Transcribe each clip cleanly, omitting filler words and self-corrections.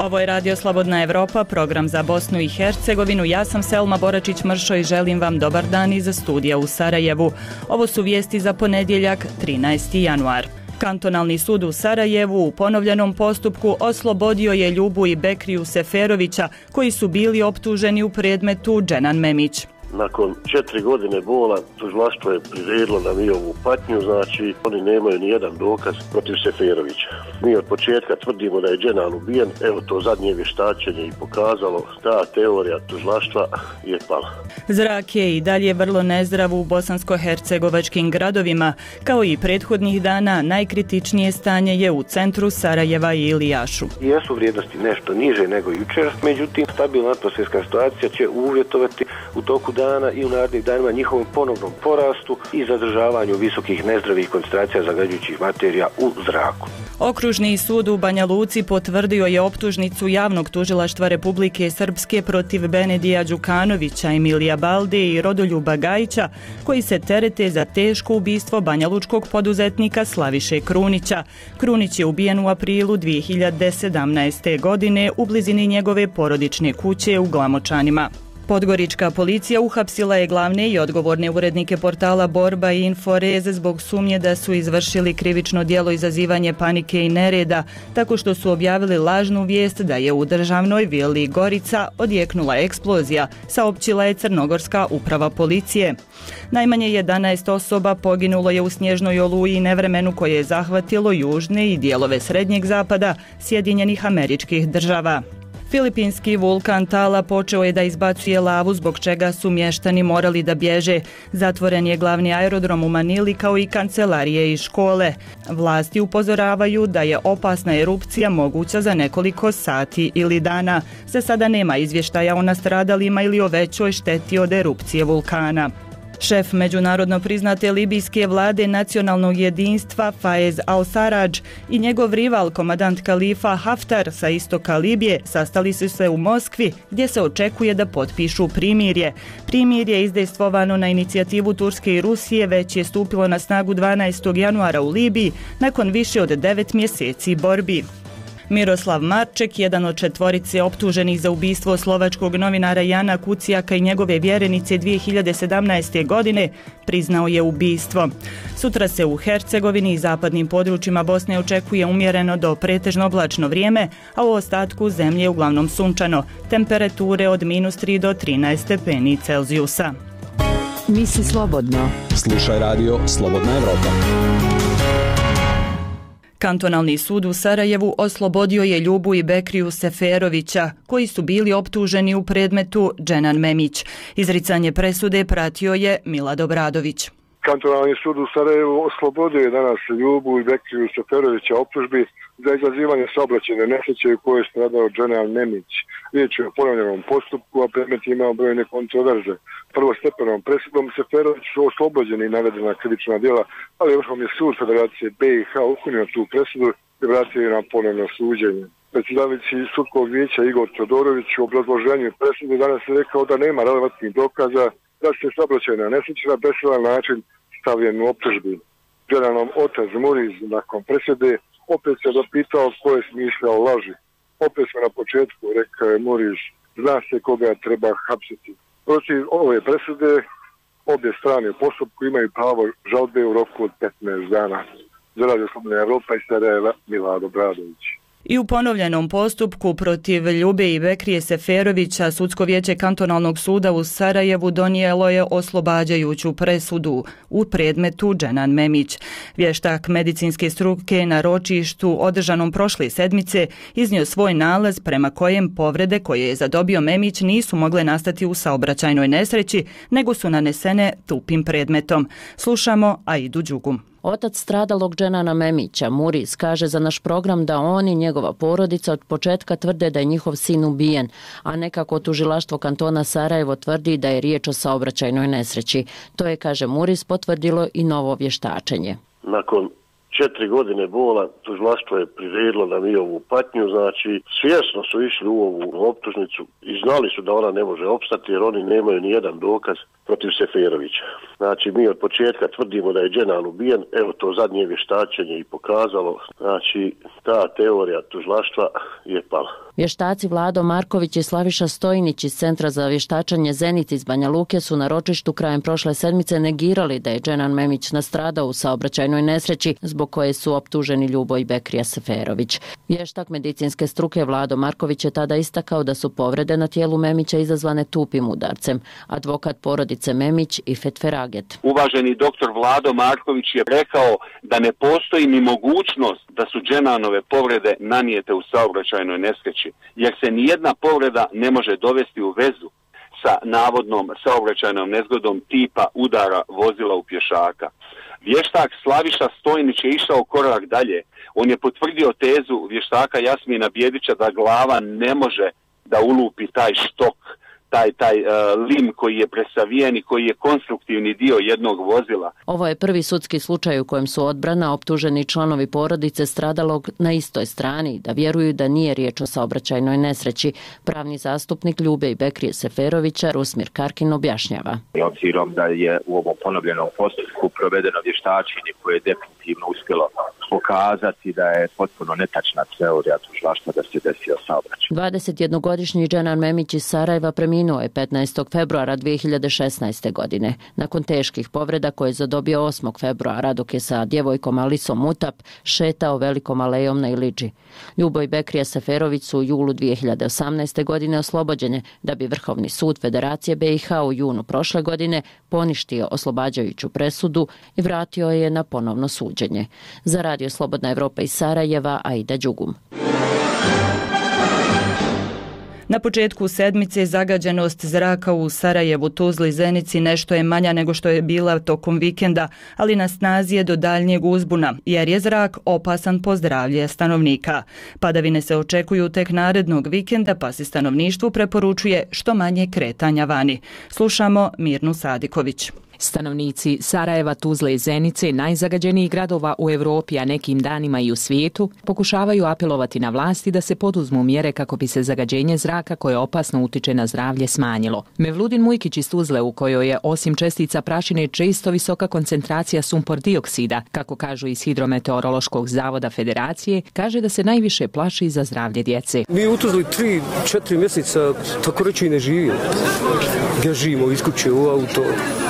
Ovo je Radio Slobodna Evropa, program za Bosnu i Hercegovinu. Ja sam Selma Boračić-Mršo i želim vam dobar dan iz studija u Sarajevu. Ovo su vijesti za ponedjeljak, 13. januar. Kantonalni sud u Sarajevu u ponovljenom postupku oslobodio je Ljubu i Bekriju Seferovića, koji su bili optuženi u predmetu Dženan Memić. Nakon 4 godine bola, tužilaštvo je priredilo nam i ovu patnju, znači oni nemaju ni jedan dokaz protiv Seferovića. Mi od početka tvrdimo da je Dženan ubijen, evo to zadnje vještačenje i pokazalo, ta teorija tužilaštva je pala. Zrak je i dalje vrlo nezdrav u bosansko-hercegovačkim gradovima, kao i prethodnih dana najkritičnije stanje je u centru Sarajeva i Ilijašu. Jesu vrijednosti nešto niže nego jučer, međutim stabilna atmosferska situacija će uvjetovati u toku dana i u narednih danima njihovom ponovnom porastu i zadržavanju visokih nezdravih koncentracija zagađujućih materija u zraku. Okružni sud u Banja Luci potvrdio je optužnicu Javnog tužilaštva Republike Srpske protiv Benedija Đukanovića, Emilija Balde i Rodoljuba Gajića, koji se terete za teško ubistvo banjalučkog poduzetnika Slaviše Krunića. Krunić je ubijen u aprilu 2017. godine u blizini njegove porodične kuće u Glamočanima. Podgorička policija uhapsila je glavne i odgovorne urednike portala Borba i Inforeze zbog sumnje da su izvršili krivično djelo izazivanje panike i nereda, tako što su objavili lažnu vijest da je u državnoj vili Gorica odjeknula eksplozija, saopćila je Crnogorska uprava policije. Najmanje 11 osoba poginulo je u snježnoj oluji i nevremenu koje je zahvatilo južne i dijelove srednjeg zapada Sjedinjenih Američkih Država. Filipinski vulkan Tala počeo je da izbacuje lavu, zbog čega su mještani morali da bježe. Zatvoren je glavni aerodrom u Manili kao i kancelarije i škole. Vlasti upozoravaju da je opasna erupcija moguća za nekoliko sati ili dana. Za sada nema izvještaja o nastradalima ili o većoj šteti od erupcije vulkana. Šef međunarodno priznate libijske vlade nacionalnog jedinstva Faiz al-Sarraj i njegov rival komandant Kalifa Haftar sa istoka Libije sastali su se u Moskvi, gdje se očekuje da potpišu primirje. Primirje izdejstvovano na inicijativu Turske i Rusije već je stupilo na snagu 12. januara u Libiji nakon više od 9 mjeseci borbi. Miroslav Marček, jedan od 4 optuženih za ubistvo slovačkog novinara Jana Kucijaka i njegove vjerenice 2017. godine, priznao je ubistvo. Sutra se u Hercegovini i zapadnim područjima Bosne očekuje umjereno do pretežno oblačno vrijeme, a u ostatku zemlje uglavnom sunčano. Temperature od -3 do 13 stepeni Celzijusa. Misli slobodno. Slušaj radio Slobodna Evropa. Kantonalni sud u Sarajevu oslobodio je Ljubu i Bekriju Seferovića, koji su bili optuženi u predmetu Dženan Memić. Izricanje presude pratio je Milad Obradović. Kantonalni sud u Sarajevu oslobodio je danas Ljubu i Bekriju Seferovića optužbi za izazivanje saobraćajne nesreće u kojoj je stradao Dženan Memić. Riječ je o ponovljenom postupku, a predmet je imao brojne kontroverze. Prvostepenom presudom Seferović su oslobođeni navedena krivična djela, ali Vrhovni sud Federacije BiH ukinio tu presudu i vratio je na ponovno suđenje. Predsjedavajući sudskog vijeća Igor Todorović u obrazloženju presude danas je rekao da nema relevantnih dokaza da se saobraćajna nesreća na besilan način stavljen u optužbi. Dženanov otac Muriz nakon presude opet se dopitao ko je smišljao laži. Opet smo na početku, rekao je Muriz, zna se koga treba hapsiti. Protiv ove presude obje strane u postupku imaju pravo žalbe u roku od 15 dana. Za Radio Slobodna Evropa iz Sarajeva, Milad Obradović. I u ponovljenom postupku protiv Ljube i Bekrije Seferovića Sudsko vijeće kantonalnog suda u Sarajevu donijelo je oslobađajuću presudu u predmetu Dženan Memić. Vještak medicinske struke na ročištu održanom prošle sedmice iznio svoj nalaz prema kojem povrede koje je zadobio Memić nisu mogle nastati u saobraćajnoj nesreći, nego su nanesene tupim predmetom. Slušamo Aidu Đugu. Otac stradalog Dženana Memića, Muriz, kaže za naš program da on i njegova porodica od početka tvrde da je njihov sin ubijen, a nekako tužilaštvo kantona Sarajevo tvrdi da je riječ o saobraćajnoj nesreći. To je, kaže Muriz, potvrdilo i novo vještačenje. Nakon 4 godine bola, tužilaštvo je priredilo nam i ovu patnju, znači svjesno su išli u ovu optužnicu i znali su da ona ne može opstati jer oni nemaju ni jedan dokaz protiv Seferovića. Znači mi od početka tvrdimo da je Dženan ubijen, evo to zadnje vještačenje i pokazalo, znači ta teorija tužilaštva je pala. Vještaci Vlado Marković i Slaviša Stojnić iz Centra za vještačanje Zenit iz Banja Luke su na ročištu krajem prošle sedmice negirali da je Dženan Memić nastradao u saobraćajnoj nesreći zbog koje su optuženi Ljubo i Bekrija Seferović. Vještak medicinske struke Vlado Marković je tada istakao da su povrede na tijelu Memića izazvane tupim udarcem. Advokat porodice Memić Ifet Feraget. Uvaženi doktor Vlado Marković je rekao da ne postoji ni mogućnost da su Dženanove povrede nanijete u saobraćajnoj nesreći, jer se nijedna povreda ne može dovesti u vezu sa navodnom saobraćajnom nezgodom tipa udara vozila u pješaka. Vještak Slaviša Stojnić je išao korak dalje. On je potvrdio tezu vještaka Jasmina Bjedića da glava ne može da ulupi taj štok, taj lim koji je presavijen i koji je konstruktivni dio jednog vozila. Ovo je prvi sudski slučaj u kojem su odbrana optuženi članovi porodice stradalog na istoj strani, da vjeruju da nije riječ o saobraćajnoj nesreći. Pravni zastupnik Ljube i Bekrije Seferovića Rusmir Karkin objašnjava. Obzirom da je u ovom ponovljenom postupku provedeno vještačenje koje je definitivno uspjelo pokazati da je potpuno netačna teorija tužilaštva da se desio saobraćaj. 21-godišnji Dženan Memić iz Sarajeva preminuo je 15. februara 2016. godine. Nakon teških povreda koje je zadobio 8. februara dok je sa djevojkom Alisom Mutap šetao velikom alejom na Ilidži. Ljubo i Bekrija Seferović su u julu 2018. godine oslobođene da bi Vrhovni sud Federacije BiH u junu prošle godine poništio oslobađajuću presudu i vratio je na ponovno suđenje. Za Radio Slobodna Evropa iz Sarajeva, Aida Đugum. Na početku sedmice zagađenost zraka u Sarajevu, Tuzli, Zenici nešto je manja nego što je bila tokom vikenda, ali na snazi je do daljnjeg uzbuna, jer je zrak opasan po zdravlje stanovnika. Padavine se očekuju tek narednog vikenda, pa se stanovništvu preporučuje što manje kretanja vani. Slušamo Mirnu Sadiković. Stanovnici Sarajeva, Tuzle i Zenice, najzagađenijih gradova u Europi, a nekim danima i u svijetu, pokušavaju apelovati na vlasti da se poduzmu mjere kako bi se zagađenje zraka koje opasno utiče na zdravlje smanjilo. Mevludin Mujkić iz Tuzle, u kojoj je osim čestica prašine često visoka koncentracija sumpor dioksida, kako kažu iz Hidrometeorološkog zavoda Federacije, kaže da se najviše plaši za zdravlje djece. Mi u Tuzli 3-4 mjeseca tako reći i ne živimo. Gdje živimo, iz kuće u auto.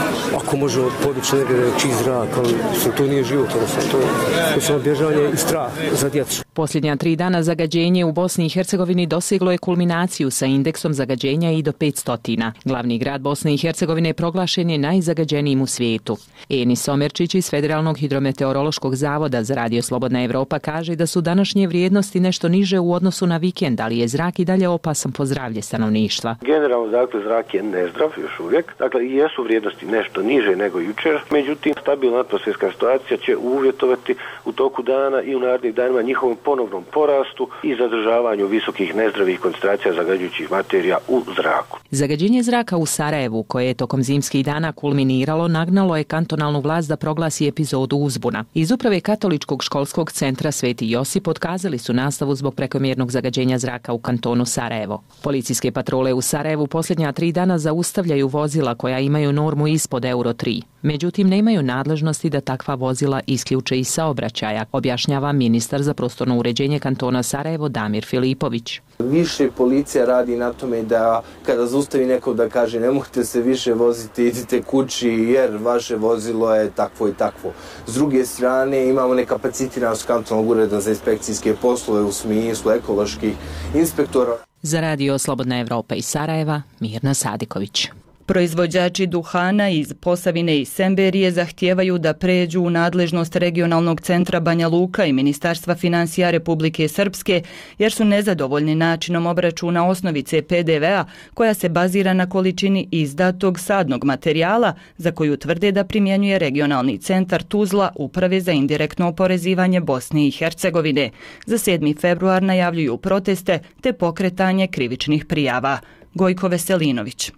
Ako možemo podići negdje čist zrak, ali to nije život, to je samo bježanje i strah za djecu. Posljednja 3 dana zagađenje u Bosni i Hercegovini doseglo je kulminaciju sa indeksom zagađenja i do 500. Glavni grad Bosne i Hercegovine proglašen je najzagađenijim u svijetu. Enis Omerčić iz Federalnog hidrometeorološkog zavoda za Radio Slobodna Evropa kaže da su današnje vrijednosti nešto niže u odnosu na vikend, ali je zrak i dalje opasan po zdravlje stanovništva. Generalno, dakle, zrak je nezdrav još uvijek, dakle, i jesu vrijednosti nešto niže nego jučer, međutim, stabilna atmosferska situacija će uvjetovati u toku dana i u narednih danima njihovom ponovnom porastu i zadržavanju visokih nezdravih koncentracija zagađujućih materija u zraku. Zagađenje zraka u Sarajevu, koje je tokom zimskih dana kulminiralo, nagnalo je kantonalnu vlast da proglasi epizodu uzbuna. Iz uprave Katoličkog školskog centra Sveti Josip otkazali su nastavu zbog prekomjernog zagađenja zraka u kantonu Sarajevo. Policijske patrole u Sarajevu posljednja 3 dana zaustavljaju vozila koja imaju normu ispod Euro 3. Međutim, nemaju nadležnosti da takva vozila isključe iz saobraćaja, objašnjava ministar za prostorno uređenje kantona Sarajevo Damir Filipović. Više policija radi na tome da kada zaustavi nekog da kaže ne možete se više voziti, idite kući jer vaše vozilo je takvo i takvo. S druge strane imamo nekapacitiranost kantonalnog ureda za inspekcijske poslove u smislu ekoloških inspektora. Za Radio Slobodna Evropa iz Sarajeva, Mirna Sadiković. Proizvođači duhana iz Posavine i Semberije zahtijevaju da pređu u nadležnost regionalnog centra Banja Luka i Ministarstva financija Republike Srpske, jer su nezadovoljni načinom obračuna osnovice PDV-a koja se bazira na količini izdatog sadnog materijala za koju tvrde da primjenjuje regionalni centar Tuzla Uprave za indirektno oporezivanje Bosne i Hercegovine. Za 7. februar najavljuju proteste te pokretanje krivičnih prijava. Gojko Veselinović.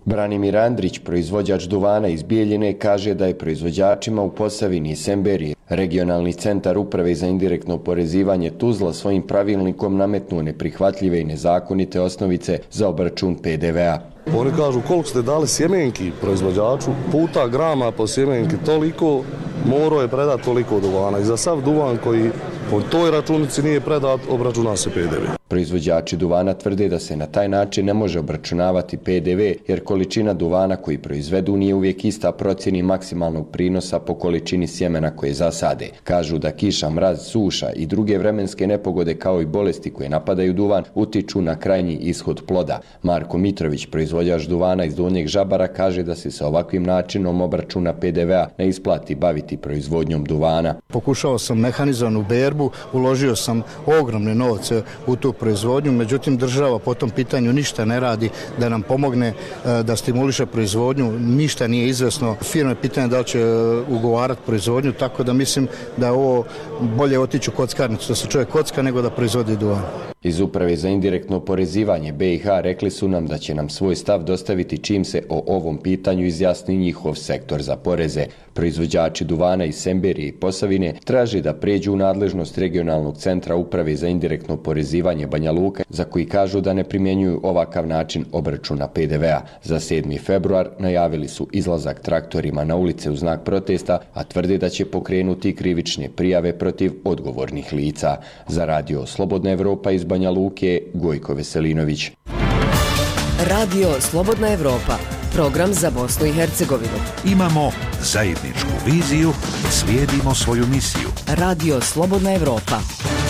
Branimir Andrić, proizvođač duvana iz Bijeljine, kaže da je proizvođačima u Posavini i Semberiji Regionalni centar uprave za indirektno oporezivanje Tuzla svojim pravilnikom nametnuo neprihvatljive i nezakonite osnovice za obračun PDV-a. Oni kažu koliko ste dali sjemenki proizvođaču, puta grama po sjemenki toliko, morao je predati toliko duvana. I za sav duvan koji po toj računici nije predat, obračuna se PDV. Proizvođači duvana tvrde da se na taj način ne može obračunavati PDV, jer količina duvana koji proizvedu nije uvijek ista procjeni maksimalnog prinosa po količini sjemena koje zasade. Kažu da kiša, mraz, suša i druge vremenske nepogode kao i bolesti koje napadaju duvan utiču na krajnji ishod ploda. Marko Mitrović, proizvođač duvana iz Donjeg Žabara, kaže da se sa ovakvim načinom obračuna PDV-a ne isplati baviti proizvodnjom duvana. Pokušao sam mehanizovanu berbu, uložio sam ogromne novce u tu proizvodnju, međutim država po tom pitanju ništa ne radi da nam pomogne da stimuliše proizvodnju, ništa nije izvesno. Firme pitanje da li će ugovarati proizvodnju, tako da mislim da je ovo bolje otići u kockarnicu, da se čovjek kocka nego da proizvodi duvan. Iz Uprave za indirektno oporezivanje BiH rekli su nam da će nam svoj stav dostaviti čim se o ovom pitanju izjasni njihov sektor za poreze. Proizvođači duvana iz Semberije i Posavine traže da pređu u nadležnost Regionalnog centra Uprave za indirektno oporezivanje Banja Luka, za koji kažu da ne primjenjuju ovakav način obračuna PDV-a. Za 7. februar najavili su izlazak traktorima na ulice u znak protesta, a tvrde da će pokrenuti krivične prijave protiv odgovornih lica. Za Radio Slobodna Evropa iz Banja Luke, Gojko Veselinović. Radio Slobodna Evropa, program za Bosnu i Hercegovinu. Imamo zajedničku viziju, slijedimo svoju misiju. Radio Slobodna Evropa.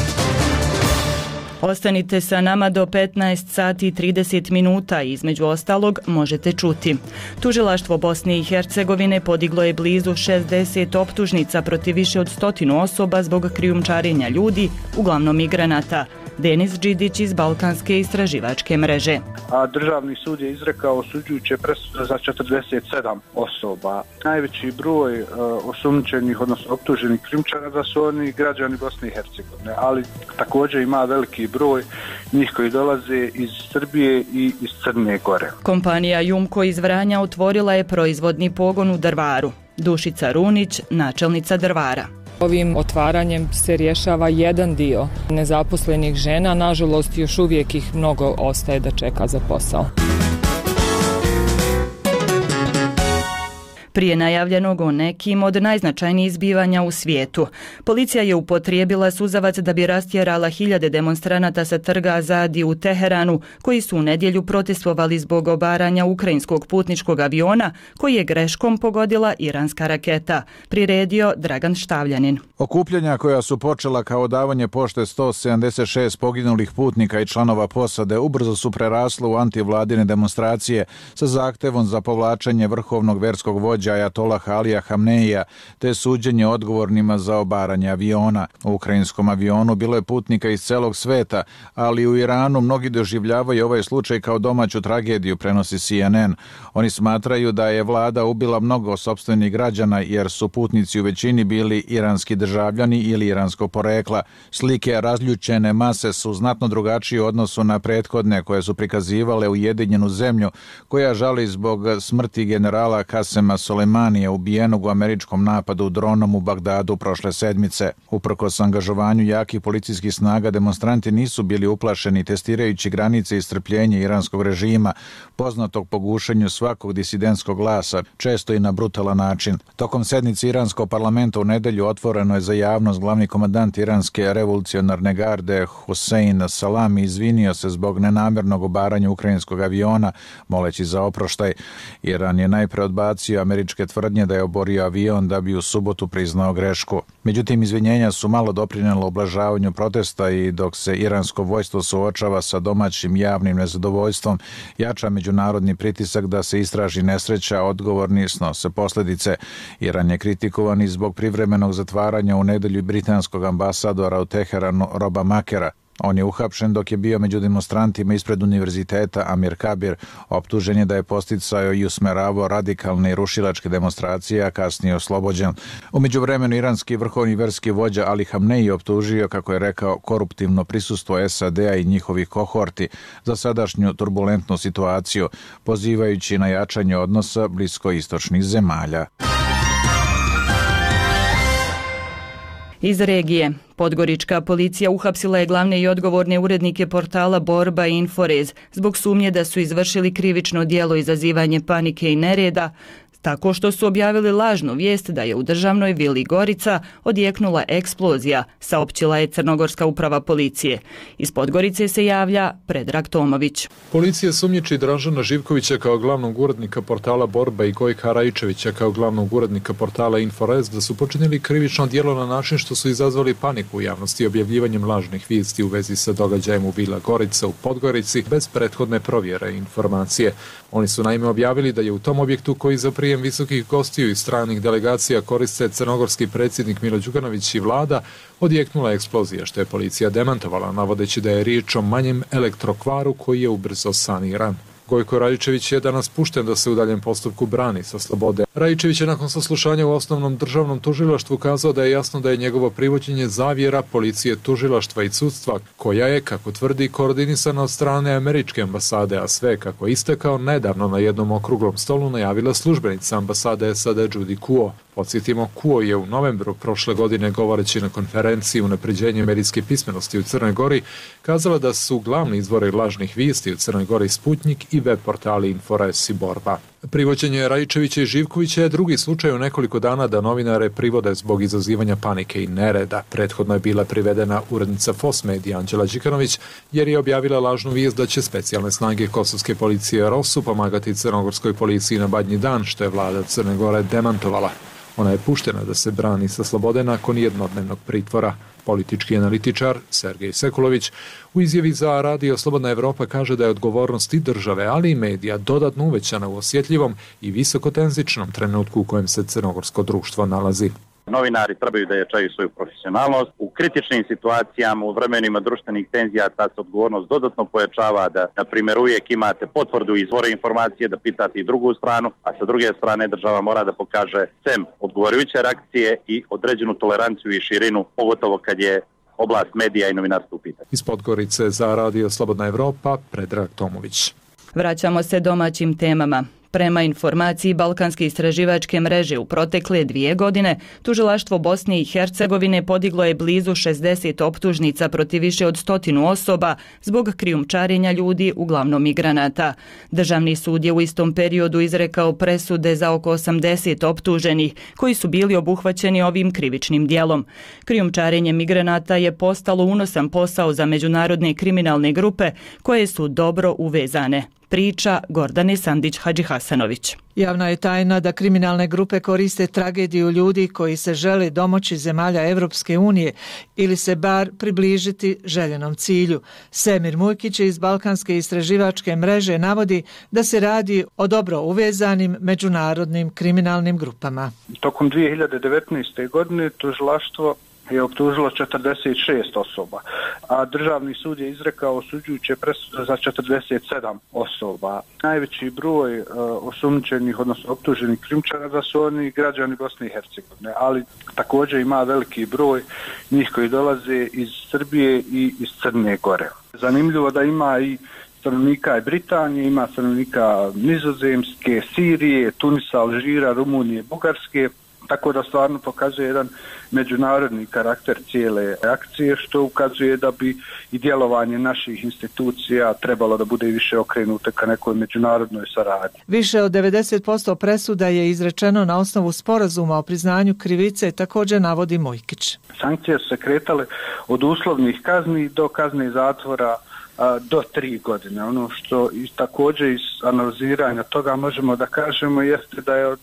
Ostanite sa nama do 15 sati i 30 minuta i između ostalog možete čuti. Tužilaštvo Bosne i Hercegovine podiglo je blizu 60 optužnica protiv više od 100 osoba zbog krijumčarenja ljudi, uglavnom migranata. Denis Đidić iz Balkanske istraživačke mreže. A državni sud je izrekao osuđujuće presude za 47 osoba. Najveći broj osumnjičenih, odnosno optuženih krijumčara da su oni građani Bosne i Hercegovine, ali također ima veliki broj njih koji dolaze iz Srbije i iz Crne Gore. Kompanija Jumko iz Vranja otvorila je proizvodni pogon u Drvaru. Dušica Runić, načelnica Drvara. Ovim otvaranjem se rješava jedan dio nezaposlenih žena, nažalost još uvijek ih mnogo ostaje da čeka za posao. Prije najavljenog o nekim od najznačajnijih zbivanja u svijetu. Policija je upotrijebila suzavac da bi rastjerala hiljade demonstranata sa trga Azadi u Teheranu, koji su u nedjelju protestovali zbog obaranja ukrajinskog putničkog aviona, koji je greškom pogodila iranska raketa. Priredio Dragan Štavljanin. Okupljanja koja su počela kao davanje pošte 176 poginulih putnika i članova posade ubrzo su prerasle u antivladine demonstracije sa zahtevom za povlačenje vrhovnog verskog vođa Ajatolah Alija Hamneija te suđenje odgovornima za obaranje aviona. U ukrajinskom avionu bilo je putnika iz celog sveta, ali u Iranu mnogi doživljavaju ovaj slučaj kao domaću tragediju, prenosi CNN. Oni smatraju da je vlada ubila mnogo sopstvenih građana jer su putnici u većini bili iranski državljani ili iranskog porekla. Slike razljučene mase su znatno drugačije u odnosu na prethodne koje su prikazivale ujedinjenu zemlju koja žali zbog smrti generala Kasema Soleimanija ubijenog u američkom napadu dronom u Bagdadu prošle sedmice. Uprkos angažovanju jakih policijskih snaga, demonstranti nisu bili uplašeni testirajući granice i strpljenje iranskog režima, poznatog po gušenju svakog disidentskog glasa, često i na brutalan način. Tokom sednice iranskog parlamenta u nedelju otvoreno je za javnost glavni komandant iranske revolucionarne garde Hussein Salami izvinio se zbog nenamjernog obaranja ukrajinskog aviona, moleći za oproštaj. Iran je najpre odbacio američke tvrdnje da je oborio avion da bi u subotu priznao grešku. Međutim, izvinjenja su malo doprinijela ublažavanju protesta i dok se iransko vojstvo suočava sa domaćim javnim nezadovoljstvom, jača međunarodni pritisak da se istraži nesreća, odgovorni snose posljedice. Iran je kritikovan i zbog privremenog zatvaranja u nedelju britanskog ambasadora u Teheranu Roba Makera. On je uhapšen dok je bio među demonstrantima ispred univerziteta Amir Kabir. Optužen je da je posticao i usmeravao radikalne i rušilačke demonstracije, a kasnije oslobođen. U međuvremenu iranski vrhovni verski vođa Ali Hamneji optužio, kako je rekao, koruptivno prisustvo SAD-a i njihovih kohorti za sadašnju turbulentnu situaciju, pozivajući na jačanje odnosa bliskoistočnih zemalja. Iz regije. Podgorička policija uhapsila je glavne i odgovorne urednike portala Borba i Inforez zbog sumnje da su izvršili krivično djelo izazivanje panike i nereda, tako što su objavili lažnu vijest da je u državnoj vili Gorica odjeknula eksplozija, saopćila je Crnogorska uprava policije. Iz Podgorice se javlja Predrag Tomović. Policija sumnjiči Dražana Živkovića kao glavnog urednika portala Borba i Gojka Rajičevića kao glavnog urednika portala Inforez da su počinili krivično djelo na način što su izazvali paniku u javnosti objavljivanjem lažnih vijesti u vezi sa događajem u Vila Gorica u Podgorici bez prethodne provjere informacije. Oni su naime objavili da je u tom objektu koji za prijem visokih gostiju i stranih delegacija koriste crnogorski predsjednik Milo Đukanović i vlada, odjeknula eksplozija, što je policija demantovala, navodeći da je riječ o manjem elektrokvaru koji je ubrzo saniran. Gojko Rajičević je danas pušten da se u daljem postupku brani sa slobode. Rajičević je nakon saslušanja u osnovnom državnom tužilaštvu kazao da je jasno da je njegovo privođenje zavjera policije, tužilaštva i sudstva, koja je, kako tvrdi, koordinisana od strane američke ambasade, a sve, kako je istakao, nedavno na jednom okruglom stolu najavila službenica ambasade SAD Judy Kuo. Podsjetimo, Kuo je u novembru prošle godine, govoreći na konferenciji unapređenje medijske pismenosti u Crnoj Gori, kazala da su glavni izvori lažnih vijesti u Crnoj Gori Sputnik i web portali Infores i Borba. Privođenje Rajičevića i Živkovića je drugi slučaj u nekoliko dana da novinare privode zbog izazivanja panike i nereda. Prethodno je bila privedena urednica FOS Medija Anđela Đikanović jer je objavila lažnu vijest da će specijalne snage kosovske policije ROSU pomagati crnogorskoj policiji na Badnji dan, što je vlada Crne Gore demantovala. Ona je puštena da se brani sa slobode nakon jednodnevnog pritvora. Politički analitičar Sergej Sekulović u izjavi za Radio Slobodna Evropa kaže da je odgovornost i države, ali i medija dodatno uvećana u osjetljivom i visokotenzičnom trenutku u kojem se crnogorsko društvo nalazi. Novinari trebaju da jačaju svoju profesionalnost. U kritičnim situacijama, u vremenima društvenih tenzija, ta se odgovornost dodatno pojačava da, na primjer, uvijek imate potvrdu izvora informacije, da pitate i drugu stranu, a sa druge strane država mora da pokaže sem odgovarajuće reakcije i određenu toleranciju i širinu, pogotovo kad je oblast medija i novinarstva u pitanju. Iz Podgorice za Radio Slobodna Evropa, Predrag Tomović. Vraćamo se domaćim temama. Prema informaciji Balkanske istraživačke mreže u protekle 2 godine, tužilaštvo Bosne i Hercegovine podiglo je blizu 60 optužnica protiv više od 100 osoba zbog krijumčarenja ljudi, uglavnom migranata. Državni sud je u istom periodu izrekao presude za oko 80 optuženih koji su bili obuhvaćeni ovim krivičnim djelom. Krijumčarenje migranata je postalo unosan posao za međunarodne kriminalne grupe koje su dobro uvezane. Priča Gordane Sandić-Hadžihasanović. Javna je tajna da kriminalne grupe koriste tragediju ljudi koji se žele domoći zemalja Evropske unije ili se bar približiti željenom cilju. Semir Mujkić iz Balkanske istraživačke mreže navodi da se radi o dobro uvezanim međunarodnim kriminalnim grupama. Tokom 2019. godine tužilaštvo je optužilo 46 osoba, a državni sud je izrekao osuđujuće presude za 47 osoba. Najveći broj osumnjičenih, odnosno optuženih krijumčara su oni građani Bosne i Hercegovine, ali također ima veliki broj njih koji dolaze iz Srbije i iz Crne Gore. Zanimljivo da ima i stanovnika Britanije, ima stanovnika Nizozemske, Sirije, Tunisa, Alžira, Rumunije, Bugarske, tako da stvarno pokazuje jedan međunarodni karakter cijele akcije, što ukazuje da bi i djelovanje naših institucija trebalo da bude više okrenuto ka nekoj međunarodnoj saradnji. Više od 90% presuda je izrečeno na osnovu sporazuma o priznanju krivice, također navodi Mojkić. Sankcije su se kretale od uslovnih kazni do kazne zatvora do 3 godine. Ono što i također iz analiziranja toga možemo da kažemo jeste da je od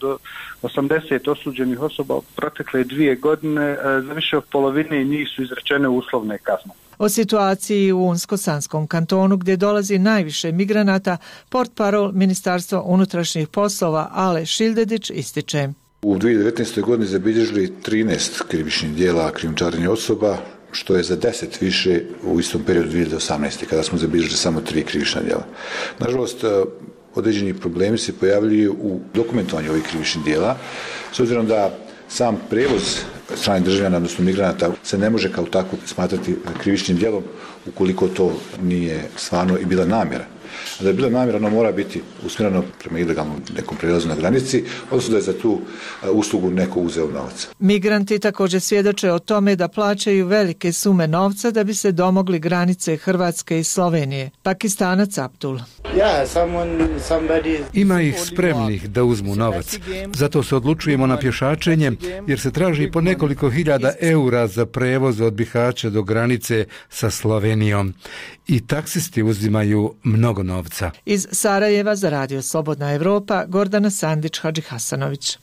80 osuđenih osoba protekle 2 godine za više od polovine njih su izrečene uslovne kazne. O situaciji u Unsko-Sanskom kantonu gdje dolazi najviše migranata, portparol Ministarstva unutrašnjih poslova Ale Šildedić ističe. U 2019. godini zabilježili 13 krivičnih djela krijumčarenja osoba, što je za 10 više u istom periodu 2018. kada smo zabilježili samo 3 krivična djela. Nažalost, određeni problemi se pojavljuju u dokumentovanju ovih krivičnih djela, s obzirom da sam prevoz stranih državljana, odnosno migranata, se ne može kao tako smatrati krivičnim djelom ukoliko to nije stvarno i bila namjera. A da je bila namjera, ono mora biti usmjereno prema ilegalnom nekom prelazu na granici, odnosno da je za tu uslugu neko uzeo novac. Migranti također svjedoče o tome da plaćaju velike sume novca da bi se domogli granice Hrvatske i Slovenije. Pakistanac Abdul. Ima ih spremnih da uzmu novac. Zato se odlučujemo na pješačenje, jer se traži po nekoliko hiljada eura za prevoz od Bihaća do granice sa Slovenijom. I taksisti uzimaju mnogo novca. Iz Sarajeva za Radio Slobodna Evropa, Gordana Sandić, Hadži Hasanović.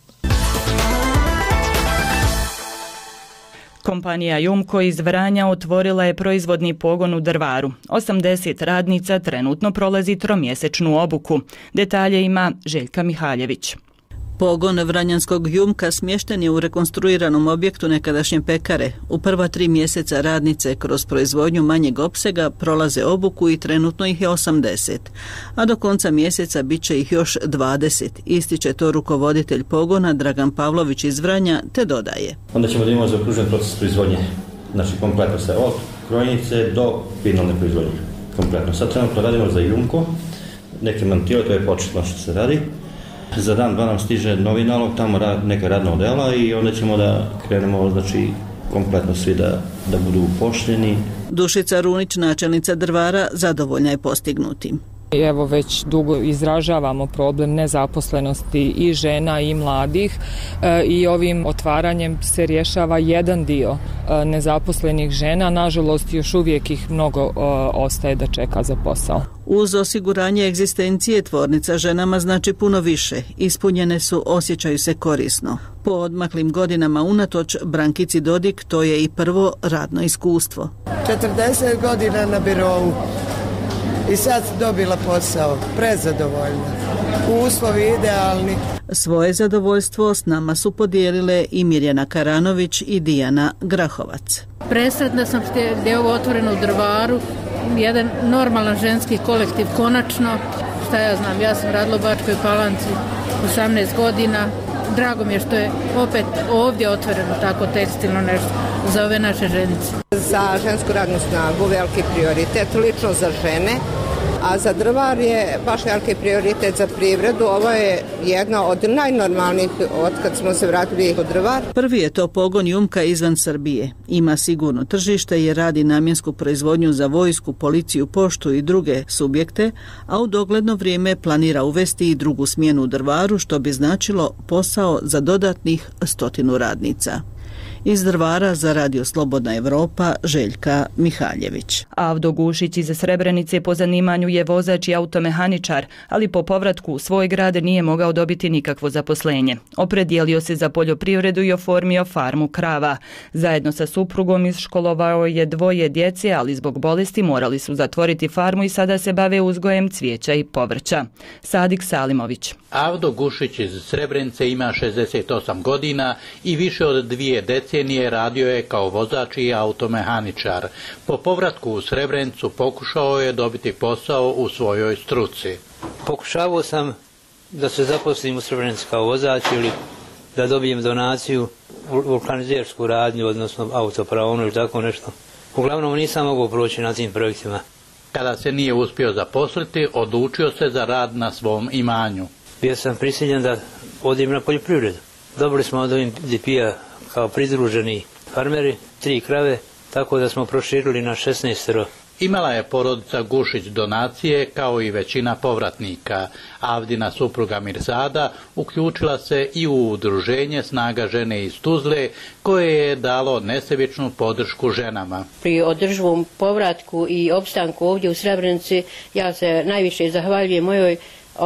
Kompanija Jumko iz Vranja otvorila je proizvodni pogon u Drvaru. 80 radnica trenutno prolazi 3-mjesečnu obuku. Detalje ima Željka Mihaljević. Pogon Vranjanskog Jumka smješten je u rekonstruiranom objektu nekadašnje pekare. U prva 3 mjeseca radnice kroz proizvodnju manjeg opsega prolaze obuku i trenutno ih je 80, a do konca mjeseca bit će ih još 20. Ističe to rukovoditelj pogona Dragan Pavlović iz Vranja, te dodaje. Onda ćemo da imamo zaokružen proces proizvodnje, znači kompletno se od krojnice do finalne proizvodnje. Kompletno. Sad trenutno radimo za Jumko, neke mantile, to je početno što se radi. Za dan 2 nam stiže novi nalog, tamo neka radna odela i onda ćemo da krenemo, znači, kompletno svi da budu upošljeni. Dušica Runić, načelnica Drvara, zadovoljna je postignutim. Evo već dugo izražavamo problem nezaposlenosti i žena i mladih i ovim otvaranjem se rješava jedan dio nezaposlenih žena. Nažalost, još uvijek ih mnogo ostaje da čeka za posao. Uz osiguranje egzistencije tvornica ženama znači puno više. Ispunjene su, osjećaju se korisno. Po odmaklim godinama unatoč Brankici Dodik to je i prvo radno iskustvo. 40 godina na birovu. I sad dobila posao, prezadovoljna. Uslovi idealni. Svoje zadovoljstvo s nama su podijelile i Mirjana Karanović i Dijana Grahovac. Presretna sam gdje je ovo otvoreno u Drvaru, jedan normalan ženski kolektiv konačno. Šta ja znam, ja sam radila u Bačkoj Palanci 18 godina. Drago mi je što je opet ovdje otvoreno tako tekstilno nešto za ove naše ženice. Za žensku radnu snagu veliki prioritet, lično za žene, a za Drvar je baš veliki prioritet za privredu. Ovo je jedna od najnormalnijih od kad smo se vratili u Drvar. Prvi je to pogon Jumka izvan Srbije. Ima sigurno tržište jer radi namjensku proizvodnju za vojsku, policiju, poštu i druge subjekte, a u dogledno vrijeme planira uvesti i drugu smjenu u Drvaru, što bi značilo posao za dodatnih 100 radnica. Iz Drvara za Radio Slobodna Evropa, Željka Mihaljević. Avdo Gušić iz Srebrenice po zanimanju je vozač i automehaničar, ali po povratku u svoj grad nije mogao dobiti nikakvo zaposlenje. Opredijelio se za poljoprivredu i oformio farmu krava. Zajedno sa suprugom iškolovao je 2 djece, ali zbog bolesti morali su zatvoriti farmu i sada se bave uzgojem cvijeća i povrća. Sadik Salimović. Avdo Gušić iz Srebrenice ima 68 godina i više od 2 decenije radio je kao vozač i automehaničar. Po povratku u Srebrenicu pokušao je dobiti posao u svojoj struci. Pokušavao sam da se zaposlim u Srebrenici kao vozač ili da dobijem donaciju vulkanizersku radnju, odnosno autopravonu ili tako nešto. Uglavnom nisam mogao proći na tim projektima. Kada se nije uspio zaposliti, odlučio se za rad na svom imanju. Bio sam prisiljen da odim na poljoprivredu. Dobili smo od UNDP-a kao pridruženi farmeri 3 krave, tako da smo proširili na 16. Imala je porodica Gušić donacije kao i većina povratnika. Avdina supruga Mirsada uključila se i u udruženje Snaga žene iz Tuzle koje je dalo nesebičnu podršku ženama. Pri održivom povratku i opstanku ovdje u Srebrenici ja se najviše zahvaljujem mojoj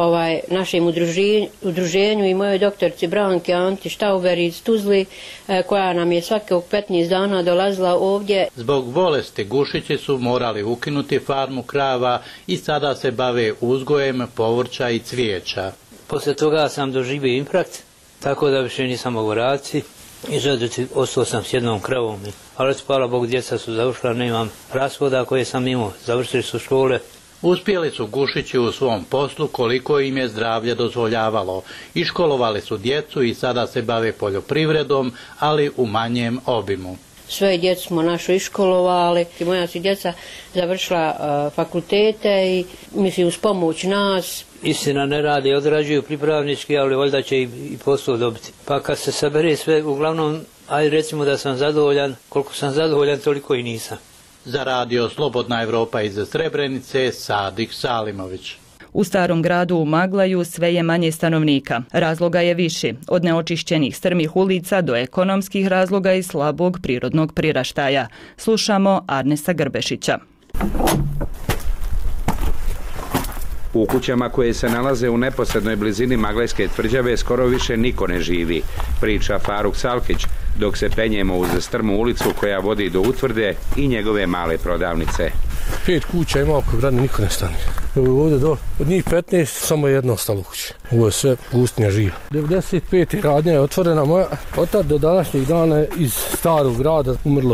našem udruženju i mojoj doktorici Branki Anti Štauber iz Tuzli koja nam je svakog 15 dana dolazila ovdje. Zbog bolesti Gušići su morali ukinuti farmu krava i sada se bave uzgojem povrća i cvijeća. Poslije toga sam doživio infarkt, tako da više nisam mogao raditi izvaditi, ostao sam s jednom kravom. Ali hvala Bog, djeca su završila, nemam rashoda koje sam imao, završili su škole. Uspjeli su Gušići u svom poslu koliko im je zdravlje dozvoljavalo. Iškolovali su djecu i sada se bave poljoprivredom, ali u manjem obimu. Sve djecu smo našu iškolovali, moja su djeca završila fakultete i mislim uz pomoć nas. Istina, ne radi, odrađuju pripravnički, ali valjda će i posao dobiti. Pa kad se sabere sve, uglavnom, ajde recimo da sam zadovoljan, koliko sam zadovoljan, toliko i nisam. Za radio Slobodna Evropa iz Srebrenice, Sadik Salimović. U Starom gradu u Maglaju sve je manje stanovnika. Razloga je više, od neočišćenih strmih ulica do ekonomskih razloga i slabog prirodnog priraštaja. Slušamo Arnesa Grbešića. U kućama koje se nalaze u neposrednoj blizini Maglajske tvrđave skoro više niko ne živi, priča Faruk Salkić, dok se penjemo uz strmu ulicu koja vodi do utvrde i njegove male prodavnice. 5 kuća ima oko grada, niko ne stane. Ovdje od njih 15 samo jedno ostalo kuće. Ovo je sve pustinja živa. 95. radnja je otvorena moja. Od tad do današnjih dana iz Starog grada umrlo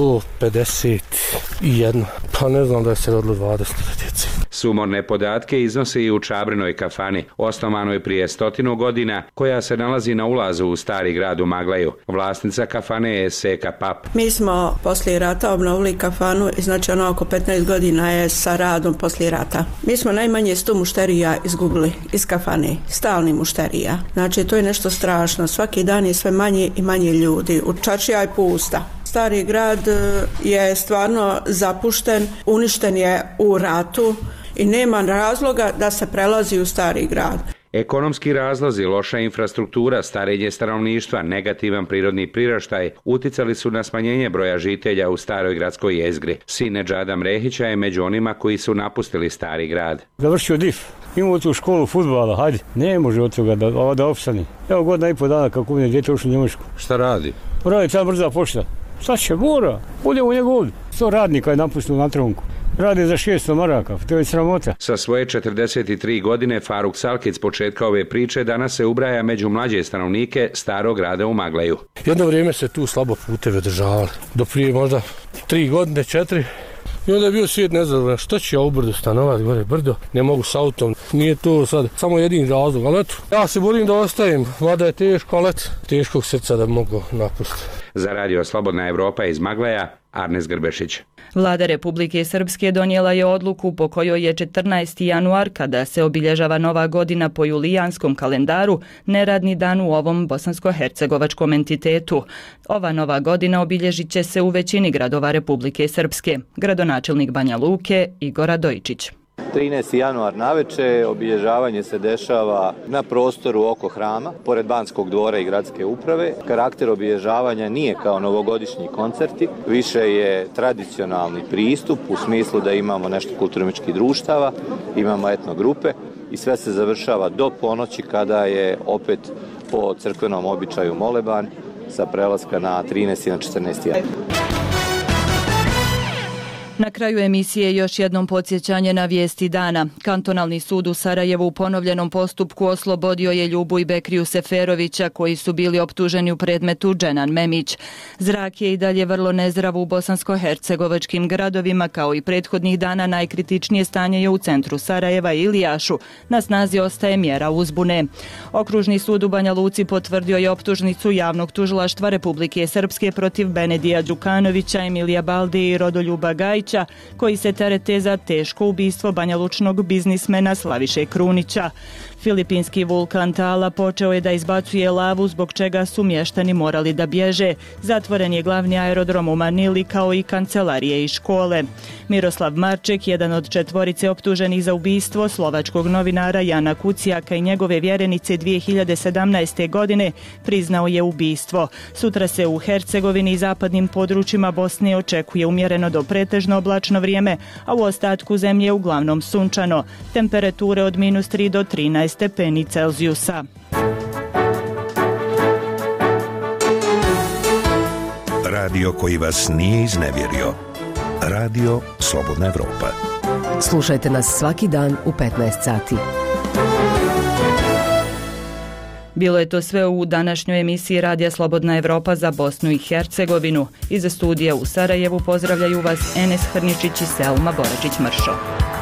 151. Pa ne znam da je se rodilo 20 djece. Sumorne podatke iznose i u Čabrinoj kafani, osnovanoj prije 100 godina, koja se nalazi na ulazu u Stari grad u Maglaju. Vlasnica kafane je Seka Pap. Mi smo poslije rata obnovili kafanu i znači ono oko 15 godina je sa radom poslije rata. Mi smo najmanje 100 mušterija izgubili iz kafane, stalni mušterija. Znači to je nešto strašno. Svaki dan je sve manje i manje ljudi. Čaršija je pusta. Stari grad je stvarno zapušten, uništen je u ratu i nema razloga da se prelazi u Stari grad. Ekonomski razlozi, loša infrastruktura, starenje stanovništva, negativan prirodni priraštaj uticali su na smanjenje broja žitelja u staroj gradskoj jezgri. Sin Nedžada Mrehića je među onima koji su napustili Stari grad. Završio DIF, imao tu školu fudbala, hajde, ne može od toga da opstani. Evo godina i po dana kako mi je djete ušlo u Njemačku. Šta radi? Radi ta brza pošta. Šta će, mora, bude u njegov. 100 radnika je napustilo na tronku. Radi za 600 maraka, to je sramota. Sa svoje 43 godine Faruk Salkić s početka ove priče danas se ubraja među mlađe stanovnike Starog grada u Maglaju. Jedno vrijeme se tu slabo puteve održavali. Do prije možda 3 godine, 4. I onda je bio svijet nezadovoljan, što će ja u brdu stanovati, gore brdo, ne mogu s autom, nije to sad samo jedin razlog, ali eto, ja se borim da ostajem, mada je teško, ali eto, teškog srca da mogu napustiti. Za radio Slobodna Evropa iz Maglaja, Arnes Grbešić. Vlada Republike Srpske donijela je odluku po kojoj je 14. januar, kada se obilježava nova godina po julijanskom kalendaru, neradni dan u ovom bosansko-hercegovačkom entitetu. Ova nova godina obilježit će se u većini gradova Republike Srpske. Gradonačelnik Banja Luke Igor Radojičić. 13. januar naveče obilježavanje se dešava na prostoru oko hrama, pored Banskog dvora i gradske uprave. Karakter obilježavanja nije kao novogodišnji koncerti, više je tradicionalni pristup u smislu da imamo nešto kulturno-umetničkih društava, imamo etno grupe i sve se završava do ponoći kada je opet po crkvenom običaju moleban sa prelaska na 13. i na 14. januar. Na kraju emisije još jednom podsjećanje na vijesti dana. Kantonalni sud u Sarajevu u ponovljenom postupku oslobodio je Ljubu i Bekriju Seferovića koji su bili optuženi u predmetu Dženan Memić. Zrak je i dalje vrlo nezdrav u bosansko-hercegovačkim gradovima, kao i prethodnih dana najkritičnije stanje je u centru Sarajeva i Ilijašu. Na snazi ostaje mjera uzbune. Okružni sud u Banja Luci potvrdio je optužnicu javnog tužilaštva Republike Srpske protiv Benedija Đukanovića, Emilija Balde i Rodoljuba Gajića, koji se terete za teško ubistvo banjalučnog biznismena Slaviše Krunića. Filipinski vulkan Tala počeo je da izbacuje lavu, zbog čega su mještani morali da bježe. Zatvoren je glavni aerodrom u Manili, kao i kancelarije i škole. Miroslav Marček, jedan od 4 optuženih za ubistvo slovačkog novinara Jana Kucijaka i njegove vjerenice 2017. godine, priznao je ubistvo. Sutra se u Hercegovini i zapadnim područjima Bosne očekuje umjereno do pretežno oblačno vrijeme, a u ostatku zemlje uglavnom sunčano. Temperature od -3 do 13 stepeni Celzijusa. Radio koji vas nije iznevjerio. Radio Slobodna Evropa. Slušajte nas svaki dan u 15 sati. Bilo je to sve u današnjoj emisiji Radija Slobodna Evropa za Bosnu i Hercegovinu. Iz studija u Sarajevu pozdravljaju vas Enes Hrničić i Selma Boračić-Mršo.